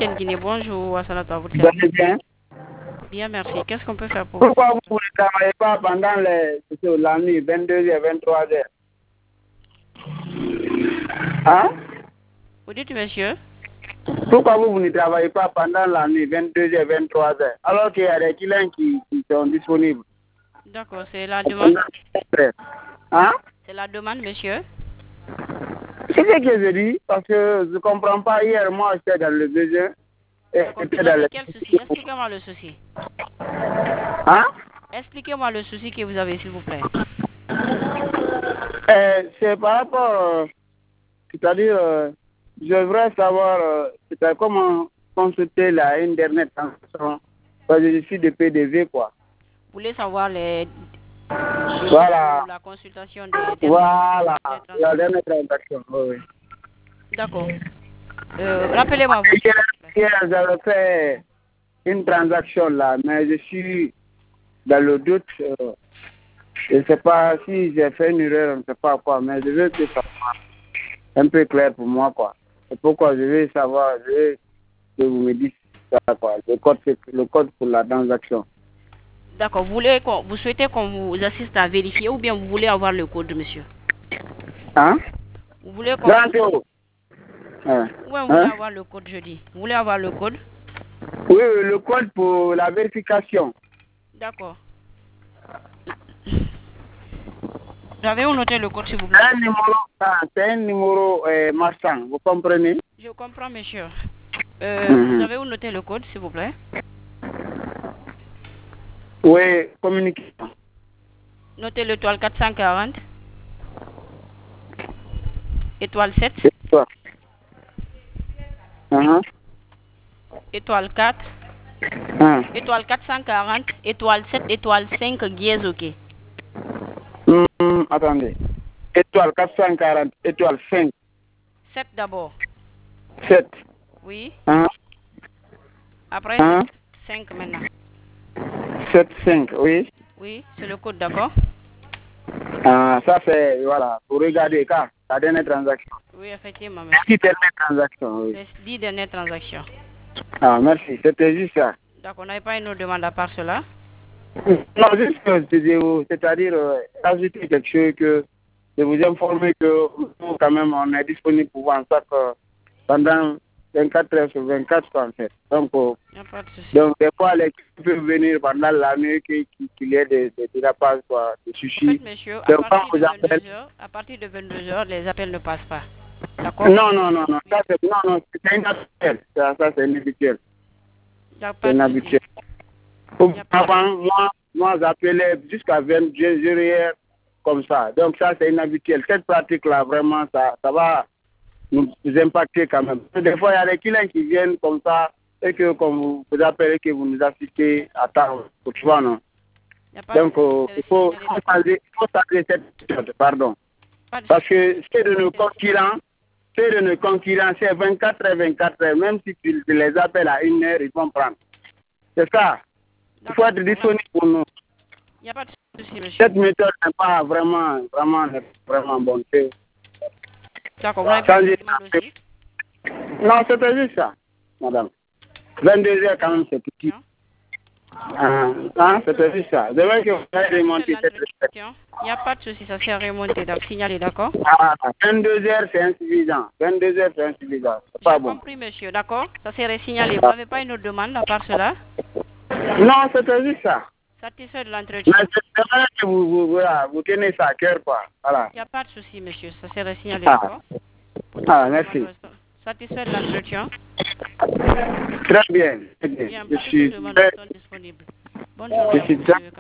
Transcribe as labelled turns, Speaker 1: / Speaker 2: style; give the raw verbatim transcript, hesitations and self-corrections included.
Speaker 1: Antenne Guinée, bonjour, Assalatou à votre
Speaker 2: Vous allez bien?
Speaker 1: Bien, merci. Qu'est-ce qu'on peut faire pour vous?
Speaker 2: Pourquoi vous ne travaillez pas pendant les, la nuit, vingt-deux heures, vingt-trois heures? Hein?
Speaker 1: Vous dites, monsieur?
Speaker 2: Pourquoi vous, vous ne travaillez pas pendant la nuit, vingt-deux heures, vingt-trois heures, alors qu'il y a des clients qui, qui sont disponibles?
Speaker 1: D'accord, c'est la demande.
Speaker 2: Hein?
Speaker 1: C'est la demande, monsieur.
Speaker 2: C'est ce que je dis, parce que je ne comprends pas. Hier, moi, j'étais dans le besoin. Et j'étais dans le...
Speaker 1: Quel souci? Expliquez-moi le souci.
Speaker 2: Hein?
Speaker 1: Expliquez-moi le souci que vous avez, s'il vous plaît.
Speaker 2: Euh, c'est par rapport... Euh, c'est-à-dire, euh, je voudrais savoir euh, c'est comment consulter la une dernière transaction. Parce que je suis de P D V, quoi.
Speaker 1: Vous voulez savoir les...
Speaker 2: Voilà.
Speaker 1: La consultation des...
Speaker 2: Voilà. Des la dernière transaction, oui, oui. D'accord.
Speaker 1: Euh, Rappelez-moi.
Speaker 2: Hier, hier j'avais fait une transaction là, mais je suis dans le doute. Euh, je ne sais pas si j'ai fait une erreur, je ne sais pas quoi, mais je veux que ça soit un peu clair pour moi, quoi. C'est pourquoi je veux savoir, je veux que vous me dites ça, quoi. Le code, le code pour la transaction.
Speaker 1: D'accord. Vous, voulez vous souhaitez qu'on vous assiste à vérifier ou bien vous voulez avoir le code, monsieur?
Speaker 2: Hein?
Speaker 1: Vous voulez qu'on...
Speaker 2: Hein?
Speaker 1: Oui, vous voulez hein? avoir le code jeudi. Vous voulez avoir le code?
Speaker 2: Oui, le code pour la vérification.
Speaker 1: D'accord. J'avais noté le code, s'il vous plaît.
Speaker 2: C'est un numéro, c'est un numéro euh, marchand, vous comprenez?
Speaker 1: Je comprends, monsieur. Euh, mm-hmm. Vous avez où noté le code, s'il vous plaît?
Speaker 2: Oui, communiquez.
Speaker 1: Notez l'étoile quatre cent quarante. Étoile sept.
Speaker 2: Étoile. Uh-huh.
Speaker 1: Étoile quatre.
Speaker 2: Uh-huh.
Speaker 1: Étoile quatre cent quarante. Étoile sept. Étoile cinq. Dièse, ok.
Speaker 2: Mmh, attendez. Étoile quatre cent quarante. Étoile cinq.
Speaker 1: sept d'abord.
Speaker 2: sept.
Speaker 1: Oui.
Speaker 2: Uh-huh.
Speaker 1: Après,
Speaker 2: uh-huh.
Speaker 1: cinq maintenant.
Speaker 2: sept, cinq, oui.
Speaker 1: Oui, c'est le code, d'accord?
Speaker 2: Ah, ça c'est, voilà, pour regarder car la dernière transaction.
Speaker 1: Oui, effectivement. Merci.
Speaker 2: dix dernières transactions, oui.
Speaker 1: Les dix dernières transactions.
Speaker 2: Ah, merci, c'était juste ça.
Speaker 1: D'accord, on n'avait pas une autre demande à part cela?
Speaker 2: Non, juste que c'est-à-dire euh, ajouter quelque chose que de vous informer que nous, quand même, on est disponible pour voir ça que pendant vingt-quatre heures sur vingt-quatre, en fait. Donc, euh, donc des fois, les gens peuvent venir pendant la nuit qu'il y ait des, des dérapages, quoi, des sushis.
Speaker 1: En fait, monsieur, à
Speaker 2: donc,
Speaker 1: partir, de vingt-deux heures, à partir de vingt-deux heures, les appels ne passent pas. D'accord?
Speaker 2: Non, non, non, non, ça c'est, non, non, c'est inhabituel. Ça, ça c'est inhabituel. C'est inhabituel. Avant, moi, moi j'appelais jusqu'à vingt-deux heures comme ça. Donc ça, c'est inhabituel. Cette pratique-là, vraiment, ça, ça va nous impacter quand même. Des fois, il y a des clients qui viennent comme ça et que, comme vous, vous appelez, que vous nous assistez à temps, tu vois, non? Donc, euh, il faut, faut changer cette méthode, pardon. Parce que c'est de nos concurrents, c'est de nos concurrents, c'est vingt-quatre heures, vingt-quatre heures. Même si tu les appelles à une heure, ils vont prendre. C'est ça. Il faut être disponible pour nous.
Speaker 1: Il n'y a pas de souci, monsieur.
Speaker 2: Cette méthode n'est pas vraiment, vraiment, vraiment bonne.
Speaker 1: D'accord, vous n'avez pas de demande aussi?
Speaker 2: Non, c'était juste ça, madame. vingt-deux heures quand même, c'est petit. Ah, ah c'était juste ça. Je veux que vous allez remonter cette question.
Speaker 1: Il n'y a pas de souci, ça s'est remonté, signalé, d'accord?
Speaker 2: Ah, vingt-deux heures, c'est insuffisant. vingt-deux heures, c'est insuffisant. C'est pas bon.
Speaker 1: J'ai compris, monsieur, d'accord? Ça s'est signalé. Vous n'avez pas une autre demande à part cela?
Speaker 2: Non, c'était juste ça.
Speaker 1: Satisfait de l'entretien.
Speaker 2: Mais c'est vrai que vous, vous, voilà, vous tenez ça à cœur, quoi. Voilà.
Speaker 1: Il n'y a pas de souci, monsieur. Ça s'est signalé,
Speaker 2: ah.
Speaker 1: d'accord?
Speaker 2: Ah, merci.
Speaker 1: Satisfait de l'entretien?
Speaker 2: Très bien. Très bien.
Speaker 1: Bien,
Speaker 2: je suis
Speaker 1: très... disponible. Bonne journée.